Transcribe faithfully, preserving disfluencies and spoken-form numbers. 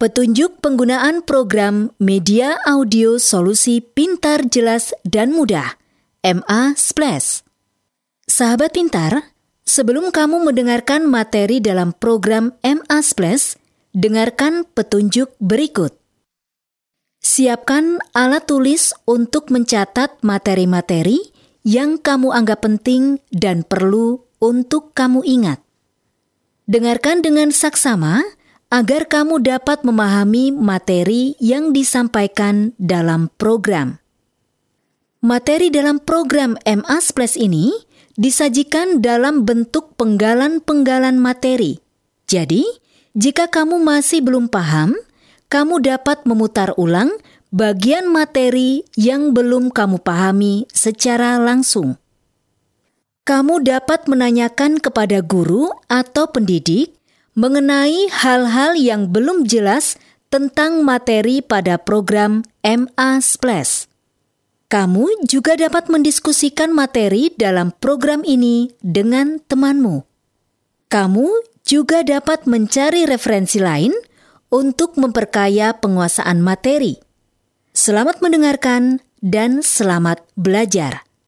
Petunjuk penggunaan program Media Audio Solusi Pintar, Jelas, dan Mudah M A Splash. Sahabat pintar, sebelum kamu mendengarkan materi dalam program M A Splash, dengarkan petunjuk berikut. Siapkan alat tulis untuk mencatat materi-materi yang kamu anggap penting dan perlu untuk kamu ingat. Dengarkan dengan saksama agar kamu dapat memahami materi yang disampaikan dalam program. Materi dalam program M A Splash ini disajikan dalam bentuk penggalan-penggalan materi. Jadi, jika kamu masih belum paham, kamu dapat memutar ulang bagian materi yang belum kamu pahami secara langsung. Kamu dapat menanyakan kepada guru atau pendidik mengenai hal-hal yang belum jelas tentang materi pada program M A Splash. Kamu juga dapat mendiskusikan materi dalam program ini dengan temanmu. Kamu juga dapat mencari referensi lain untuk memperkaya penguasaan materi. Selamat mendengarkan dan selamat belajar.